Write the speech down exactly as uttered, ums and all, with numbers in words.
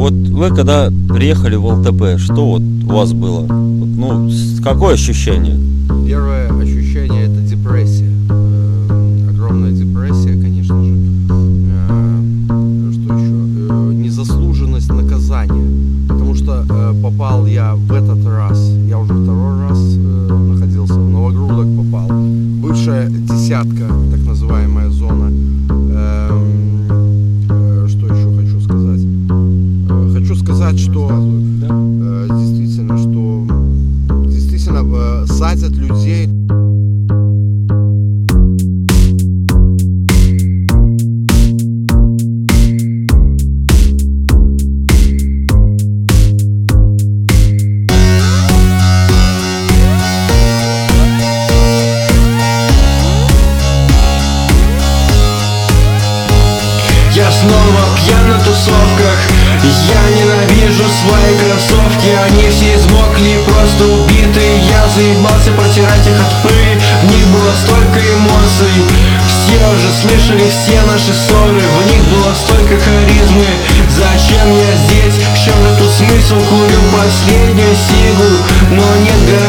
вот вы когда приехали в ЛТП, что вот у вас было? Вот, ну, с- какое ощущение? Первое ощущение — это депрессия. Э, огромная депрессия, конечно же. Э, что еще? Э, незаслуженность наказания. Потому что э, попал я в этот раз, я уже второй раз э, находился в Новогрудок, попал. Бывшая десятка, так называемая зона. Эм, э, что еще хочу сказать? Э, хочу сказать, что э, действительно, что действительно э, садят людей. Я снова пьян на тусовках. Я ненавижу свои кроссовки. Они все измокли, просто убиты. Я заебался протирать их от пыли. В них было столько эмоций. Все уже слышали все наши ссоры. В них было столько харизмы. Зачем я здесь? В чем же тут смысл? Курю последнюю сигу, но нет гарантии